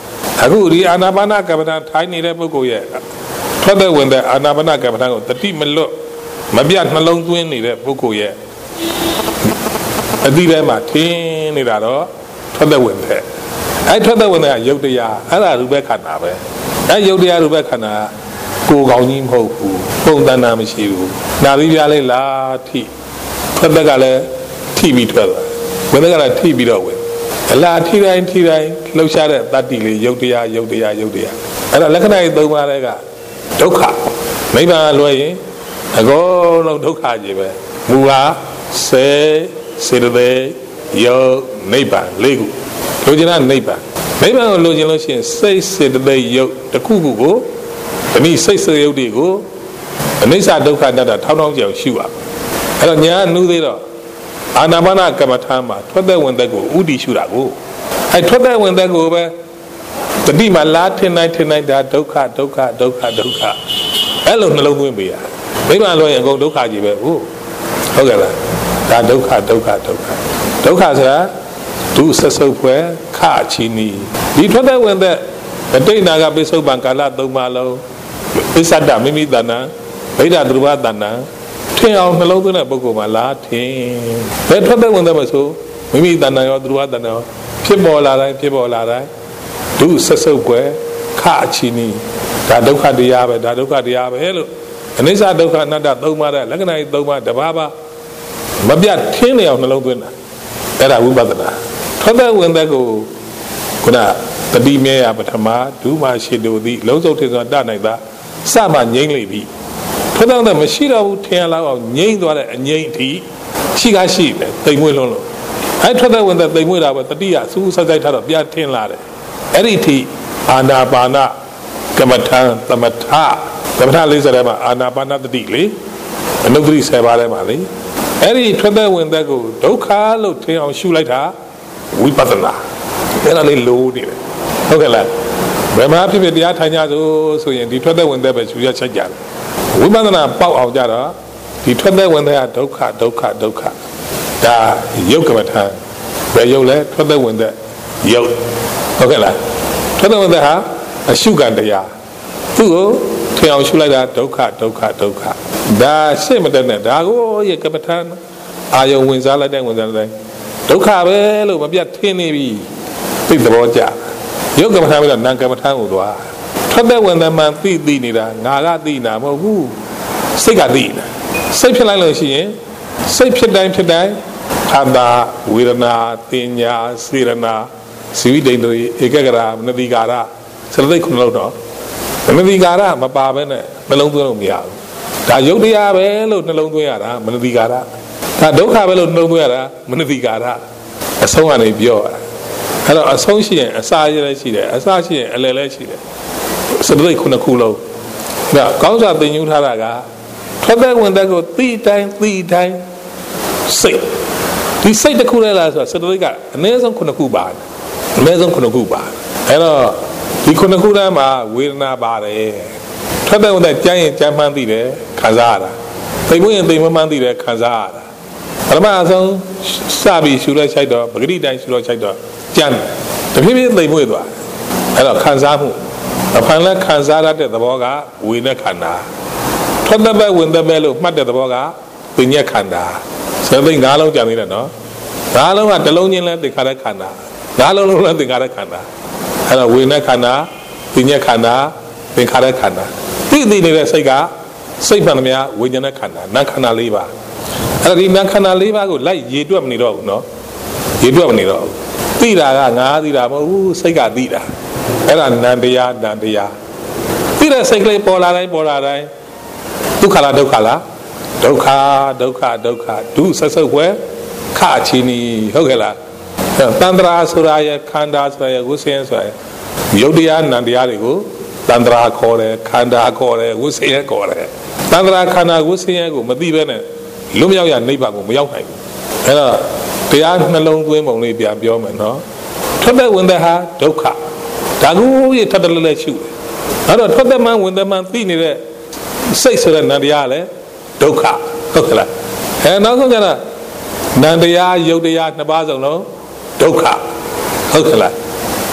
အခုဒီအာနာပါနကမ္မထာထိုင်နေတဲ့ပုဂ္ဂိုလ်ရဲ့ထွက်တဲ့ဝင်တဲ့အာနာပါနကမ္မထာကိုတတိမလွတ်မပြတ်နှလုံးသွင်းနေတဲ့ပုဂ္ဂိုလ်ရဲ့အတိထဲမှာထင်းနေတာတော့ထွက်တဲ့ဝင်တဲ့အဲထွက်တဲ့ဝင်တဲ့ရုပ်တရားအဲ့ဒါရူပခန္ဓာပဲအဲရုပ်တရားရူပခန္ဓာကိုယ်ကောင်းကြီးမဟုတ်ဘူးပုံသဏ္ဍာန်မရှိဘူးနာပြီးပြလိုက်လားထိထွက်တဲ့ကလည်းထိပြီးထွက်သွားဝင်တဲ့ကလည်းထိပြီးတော့ဝင်အလားထိတိုင်းထိတိုင်းလှုပ်ရှားတဲ့တတ္တိလေးရုပ်တရားရုပ်တရားရုပ်တရားအဲ့တော့လက္ခဏာရေးသုံးပါးတွေကဒုက္ခနိဗ္ဗာန်လွယ်ရင်အကုန်လုံးဒုက္ခကြီးပဲမူဟာစေစေတသိက်ရုပ်နိဗ္ဗာန်လေးခုလိုချင်တာနိဗ္ဗာန်နိဗ္ဗာန်ကိုလိုချင်လို့ရှိရင်စိတ်စေတသိက်ရုပ်တစ်ခုခုကိုဒီနည်းစိတ်စေရုပ်တွေကိုအနိစ္စဒုက္ခအနတ္တထောင်းထောင်းကြောင်ရှုရအဲ့တော့ညာနူးသေးတော့အာနာပါနကမ္မထာမှာထွက်တဲ့ဝင်သက်ကိုဥတီရှုတာကိုအဲထွက်တဲ့ဝင်သက်ကိုပဲတတိမှာလားထင်တိုင်းထင်တိုင်းဒါဒုက္ခဒုက္ခဒုက္ခဒုက္ခအဲ့လိုနှလုံးသွင်းပေးရမိမလွှဲရင်အကုန်ဒုက္ခကြီးပဲဟုတ်ဟုတ်ကဲ့လားဒါဒုက္ခဒုက္ခဒုက္ခဒုက္ခဆိုတာဒုဆက်ဆုပ်ဖွယ်ခအချီနီဒီထွက်တဲ့ဝင်သက်အတိတ်နာကပိဿုပံကာလသုံးပါလုံးပစ္စဒမိမိတဏ္ဏဗိဒ္ဓဒုရဝတဏ္ဏထင်အောင်နှလုံးသွင်းတဲ့ပုဂ္ဂိုလ်မှာလားထင်ဘယ်ထွက်တဲ့ဝင်သက်မဆိုမိမိတဏ္ဏရောဒုရဝတဏ္ဏရောဖြစ်ပေါ်လာတိုင်းဖြစ်ပေါ်လာတိုင်းဒုဆက်ဆုပ်ဖွယ်ခအချီနီဒါဒုက္ခတရားပဲဒါဒုက္ခတရားပဲလို့အနိစ္စဒုက္ခအနတ္တသုံးပါးတဲ့လက္ခဏာကြီးသုံးပါးတပါးပါမပြတ်ထင်းနေအောင်နှလုံးသွင်းတာအဲ့ဒါဝိပဿနာထွက်တဲ့ဝင်သက်ကိုခုနတတိမြဲရပထမဒုမရှိတို့သည်လုံးစုံထင်စွာတနိုင်တာစမှငိမ့်လိပြီထွက်တဲ့မရှိတော့ဘူးထင်ရလောက်အောင်ငိမ့်သွားတဲ့အငိမ့်အထိရှိကားရှိတယ်တိမ်မွေးလုံးလို့အဲ့ထွက်တဲ့ဝင်သက်တိမ်မွေးတာပဲတတိယစူးစိုက်စိုက်ထားတော့ပြထင်းလာတယ်အဲ့ဒီအထိအာနာပါနကမ္မထာသမထကမ္မထာလေးစတဲ့မှာအာနာပါနတတိလေအနုပ္ပရိဆယ်ပါးထဲမှာလေအဲ့ဒီထွက်တဲ့ဝင်သက်ကိုဒုက္ခလို့ထင်အောင်ရှုလိုက်တာဝိပဿနာအဲ့ဒါလေးလိုနေတယ်ဟုတ်ကဲ့လားဘယ်မှာဖြစ်ဖြစ်တရားထိုင်ကြဆိုဆိုရင်ဒီထွက်တဲ့ဝင်သက်ပဲရှုရချက်ကြတယ်ဝိပဿနာပေါက်အောင်ကြတော့ဒီထွက်တဲ့ဝင်သက်ကဒုက္ခဒုက္ခဒုက္ခဒါယုတ်ကမ္မထာဘယ်ယုတ်လဲထွက်တဲ့ဝင်သက်ယုတ်ဟုတ်ကဲ့လားထွက်တဲ့ဝင်သက်ဟာအရှုကံတရားသူ့ကိုထင်အောင်ရှုလိုက်တာဒုက္ခဒုက္ခဒုက္ခဒါရှင်းမတတ်နဲ့ဒါကိုရဲ့ကမ္မထာအာယုံဝင်စားလိုက်တဲ့ဝင်စားလိုက်ဒုက္ခပဲလို့မပြတ်ထင်နေပြီသိသဘောကျယုတ်ကမ္မထာပြီးတော့နာမ်ကမ္မထာကိုသွားထွက်တဲ့ဝင်သက်မှန်သိသိနေတာငါကသိနေတာမဟုတ်ဘူးစိတ်ကသိနေတာစိတ်ဖြစ်လိုက်လို့ရှိရင်စိတ်ဖြစ်တိုင်းဖြစ်တိုင်းခန္ဓာဝေဒနာတင်ညာစေရနာဇီဝိတ္တိဧကဂရမနတိကာရစရသိခုနှလုံးတော့မနတိကာရမပါဘဲနဲ့နှလုံးသွင်းလို့မရဘူးဒါယုတ်တရားပဲလို့နှလုံးသွင်းရတာမနတိကာရဒါဒုက္ခပဲလို့နှလုံးသွင်းရတာမနတိကာရအဆုံးကနေပြောရတာအဲ့တော့အဆုံးရှိရင်အစာရလည်းရှိတယ်အစာရှိရင်အလယ်လည်းရှိတယ်စရသိခုနှစ်ခုလုံးဒါကောင်းစွာသင်ယူထားတာကထွက်တဲ့ဝင်တဲ့ကိုသိတိုင်းသိတိုင်းစိတ်ဒီစိတ်တစ်ခုလည်းလားဆိုတော့စရသိကအနည်းဆုံးခုနှစ်ခုပါတယ်အနည်းဆုံးခုနှစ်ခုပါတယ်အဲ့တော့ဒီခုနှစ်ခုတည်းမှာဝေဒနာပါတယ်ထွက်တဲ့ဝင်တဲ့ကြမ်းရင်ကြမ်းမှန်းသိတယ်ခံစားရတာသိမွေးရင်သိမမှန်းသိတယ်ခံစားရတာပထမအဆုံးစပြီးရှုလိုက်ဆိုင်တော့ပဂတိတိုင်းရှုလိုက်ဆိုင်တော့ကြမ်းတဖြည်းဖြည်းသိမွေးသွားအဲ့တော့ခံစားမှုအဖန်လည်းခံစားရတဲ့သဘောကဝေနဲ့ခန္ဓာထွက်တဲ့ဘက်ဝင်တဲ့ဘက်လို့မှတ်တဲ့သဘောကပညာခန္ဓာစသဖြင့်ငါးလုံးကြံနေတယ်နော်ငါးလုံးကတစ်လုံးချင်းလဲသင်္ခါရခန္ဓာငါးလုံးလုံးလဲသင်္ခါရခန္ဓာအဲ့တော့ဝေနဲ့ခန္ဓာပညာခန္ဓာသင်္ခါရခန္ဓာသိသိနေတဲ့စိတ်ကစိတ်မှန်သမျှဝိညာဉ်ခန္ဓာနာခန္ဓာ၄ပါးအဲ့တော့ဒီနာခန္ဓာ၄ပါးကိုလိုက်ရေတွက်မနေတော့ဘူးနော်ရေတွက်မနေတော့ဘူးသိတာကငါးသိတာမဟုတ်ဘူးစိတ်ကသိတာအဲ့ဒါနန္တရားနန္တရားသိတဲ့စိတ်ကလေးပေါ်လာတိုင်းပေါ်လာတိုင်းဒုက္ခလားဒုက္ခလားဒုက္ခဒုက္ခဒုက္ခဒုဆက်ဆုပ်ွယ်ခအချီနီဟုတ်ကဲ့လားတန္တရာဆိုတာရဲ့ခန္ဓာဆိုတာရဲ့ဝိသင်းဆိုတာယုတ်တရားနန္တရားတွေကိုတန္တရာခေါ်တယ်ခန္ဓာခေါ်တယ်ဝိသင်းခေါ်တယ်တန္တရာခန္ဓာဝိသင်းကိုမသိဘဲနဲ့လွတ်မြောက်ရနိဗ္ဗာန်ကိုမရောက်နိုင်ဘူးအဲ့တော့တရားနှလုံးသွင်းပုံလေးပြန်ပြောမယ်နော်ထွက်တဲ့ဝင်တဲ့ဟာဒုက္ခဒါကိုရထပ်တယ်လည်းရှုတယ်အဲ့တော့ထွက်တဲ့မှဝင်တဲ့မှသိနေတဲ့စိတ်ဆိုတဲ့နန္တရားလည်းဒုက္ခဟုတ်ကဲ့လားအဲနောက်ဆုံးကျတော့နန္တရားယုတ်တရားနှစ်ပါးစုံလုံးဒုက္ခဟုတ်ကဲ့လား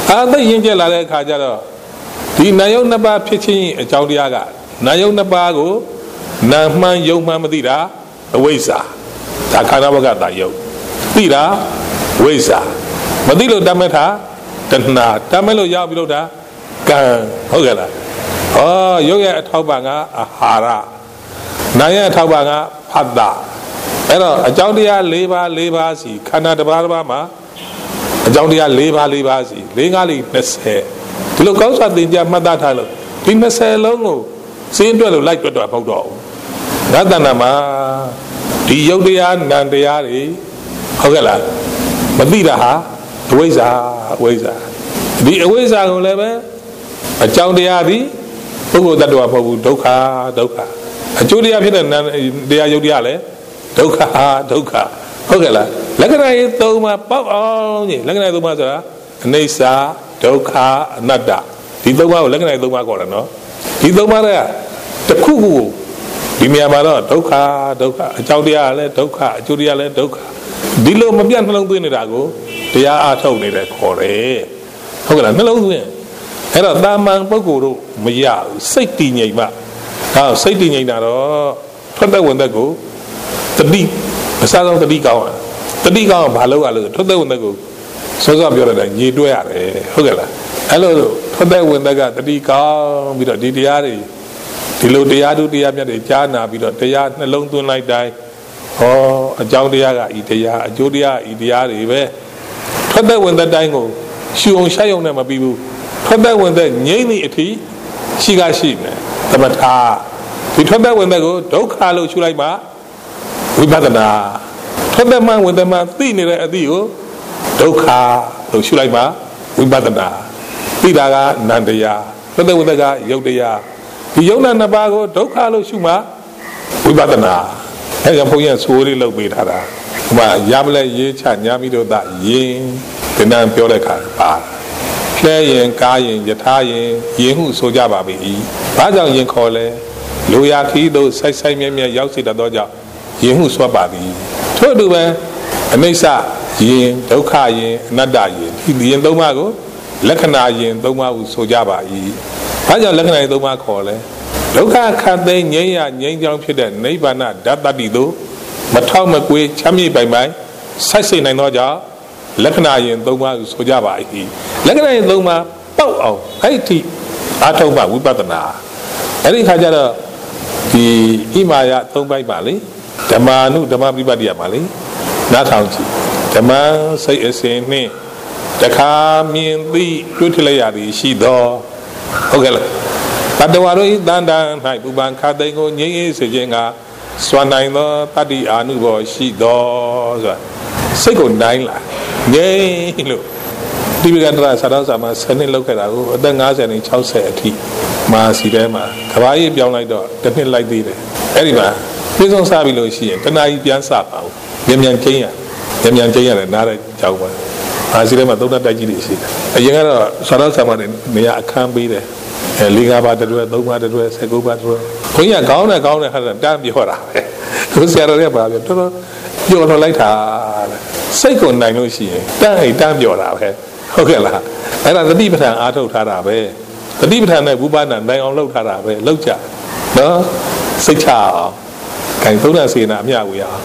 အာသိရင်ကျက်လာတဲ့အခါကျတော့ဒီနာယုတ်နှစ်ပါးဖြစ်ချင်းအကြောင်းတရားကနာယုတ်နှစ်ပါးကိုနာမှန်ယုံမှန်မသိတာအဝိဇ္ဇာဒါခန္ဓာဘကတာယုတ်သိတာဝိဇ္ဇာမသိလို့တတ်မဲ့တာတဏှာတတ်မဲ့လို့ရောက်ပြီးလို့တာကံဟုတ်ကဲ့လားဩယုတ်ရဲ့အထောက်ပံ့ကအာဟာရနာရဲ့အထောက်ပံ့ကဖတ်တာအဲ့တော့အကြောင်းတရား၄ပါး၄ပါးစီခန္ဓာတစ်ပါးတစ်ပါးမှာအကြောင်းတရား၄ပါး၄ပါးစီ၄၅လေး၂၀ဒီလိုကောင်းစွာသင်ကြားမှတ်သားထားလို့ဒီ၂၀လုံးကိုစင်းတွက်လို့လိုက်တွက်တော့မဟုတ်တော့ဘူးငါတဏ္ဍာမှာဒီယုတ်တရားနံတရားတွေဟုတ်ကဲ့လားမသိတာဟာအဝိဇ္ဇာအဝိဇ္ဇာဒီအဝိဇ္ဇာကိုလည်းပဲအကြောင်းတရားသည်ပုဂ္ဂိုလ်တ attva မဟုတ်ဘူးဒုက္ခဒုက္ခအကျိုးတရားဖြစ်တဲ့နံတရားယုတ်တရားလည်းဒုက္ခဒုက္ခဟုတ်ကဲ့လားလက္ခဏာရေးသုံးပါပေါက်အောင်ကြီးလက္ခဏာသုံးပါဆိုတာအနိစ္စဒုက္ခအနတ္တဒီသုံးပါကိုလက္ခဏာသုံးပါခေါ်တယ်နော်ဒီသုံးပါတွေကတစ်ခုခုဒီနေရာမှာတော့ဒုက္ခဒုက္ခအကြောင်းတရားလည်းဒုက္ခအကျိုးတရားလည်းဒုက္ခဒီလိုမပြတ်နှလုံးသွင်းနေတာကိုတရားအားထုတ်နေတယ်ခေါ်တယ်ဟုတ်ကဲ့လားနှလုံးသွင်းအဲ့တော့တာမန်ပုဂ္ဂိုလ်တို့မရဘူးစိတ်တည်ငြိမ်မှဟောစိတ်တည်ငြိမ်တာတော့ထွက်တဲ့ဝင်တဲ့ကိုတတိအစားဆုံးတတိကောင်းอ่ะတတိကောင်းဘာလို့อ่ะလို့ထွက်တဲ့ဝင်တဲ့ကိုစောစောပြောတဲ့ညှိတွဲရတယ်ဟုတ်ကဲ့လားအဲ့လိုထွက်တဲ့ဝင်တဲ့ကတတိကောင်းပြီးတော့ဒီတရားတွေဒီလိုတရားသူတရားမြတ်တွေကြားနာပြီးတော့တရားနှလုံးသွင်းလိုက်တိုင်းဟောအကြောင်းတရားကဤတရားအကျိုးတရားဤတရားတွေပဲထွက်တဲ့ဝင်တဲ့တိုင်းကိုရှူအောင်ရှိုက်အောင်နဲ့မပြီးဘူးထွက်တဲ့ဝင်တဲ့ငြိမ့်သည့်အထိရှိကရှိမယ်သမထဒီထွက်တဲ့ဝင်တဲ့ကိုဒုက္ခလို့ရှုလိုက်မှဝိပဿနာထွက်တဲ့မှဝင်တဲ့မှသိနေတဲ့အသည့်ကိုဒုက္ခလို့ရှုလိုက်မှဝိပဿနာသိတာကနန္တရားထွက်တဲ့ဝင်တဲ့ကယုတ်တရားဒီယုံနာနှစ်ပါးကိုဒုက္ခလို့ရှုမှဝိပဿနာအဲကြောင့်ဘုန်းကြီးကဆိုးလေးလုပ်ပေးထားတာဟိုမှာရမလဲရေးချညာမိတို့သာယင်ဒီနံပြောတဲ့ခါပါလဲရင်ကားရင်ယထာရင်ယင်ဟုဆိုကြပါပြီဘာကြောင့်ယင်ခေါ်လဲလူရာခီးတို့ဆိုင်ဆိုင်မြဲမြဲရောက်စီတတ်သောကြောင့်ယင်ဟုဆိုပါသည်ထို့အတူပဲအနိစ္စယင်ဒုက္ခယင်အနတ္တယင်ဒီယင်သုံးပါးကိုလက္ခဏာယင်သုံးပါးဟုဆိုကြပါ၏ဘာကြောင့်လက္ခဏာယင်သုံးပါးခေါ်လဲဒုက္ခခတ်သိငြိမ်းရငြိမ်းချောင်းဖြစ်တဲ့နိဗ္ဗာန်ဓာတ်တတ္တိတို့မထောက်မကွေးချမ်းမြေ့ပိုင်ပိုင်ဆိုက်စိတ်နိုင်သောကြောင့်လက္ခဏာယင်သုံးပါးကိုဆိုကြပါ၏လက္ခဏာယင်သုံးပါးပေါက်အောင်အဲ့ဒီအာထုံပါဝိပဿနာအဲ့ဒီခါကျတော့ဒီဣမာယသုံးပိုက်ပါလေဓမ္မာနုဓမ္မပရိပတ်တိယပါလေနားထောင်ကြည့်ဓမ္မစိတ်အစဉ်နှင့်တခါမြင်သိတွေ့ထလိုက်ရသည်ရှိသောဟုတ်ကဲ့လားတတဝါတို့ဤတန်တန်၌ပူပန်ခတ်သိမ်းကိုငြိမ်းအေးစေခြင်းကစွမ်းနိုင်သောတတ္တိအာနုဘောရှိသောဆိုတာစိတ်ကိုနိုင်လာငြိမ်းလို့ဒီပိကန္တရစာတော်စာမှာဆယ်နှစ်လောက်ခဲ့တာကိုအသက်၅၀နဲ့၆၀အထိမာစီထဲမှာကဘာကြီးပြောင်းလိုက်တော့တစ်နှစ်လိုက်သေးတယ်အဲ့ဒီမှာပြည့်စုံစားပြီလို့ရှိရင်တဏှာကြီးပြန်စပါဦးမြန်မြန်ကျင်းရမြန်မြန်ကျင်းရတယ်နားတဲ့ကြောက်ပါမာစီထဲမှာသုံးတတ်တိုက်ကြီးတွေရှိတယ်အရင်ကတော့စာတော်စာမှာနေရာအခန်းပေးတယ်အဲ၄၅ပါးတွဲ၃ပါးတွဲ၁၉ပါးတွဲဘုန်းကြီးကကောင်းတယ်ကောင်းတယ်ဟာတန်းပြောတာပဲသူဆရာတော်တွေကပါပြောတော်တော်ပြောတော့လိုက်တာစိတ်ကိုနိုင်လို့ရှိရင်တန်းအိတန်းပြောတာပဲဟုတ်ကဲ့လားအဲ့ဒါသတိပဋ္ဌာန်အားထုတ်ထားတာပဲသတိပဋ္ဌာန်နဲ့ဝိပဿနာနိုင်အောင်လုပ်ထားတာပဲလုပ်ကြနော်စိတ်ချအောင်ခိုင်သုံးရစေနာအမျှဝေအောင်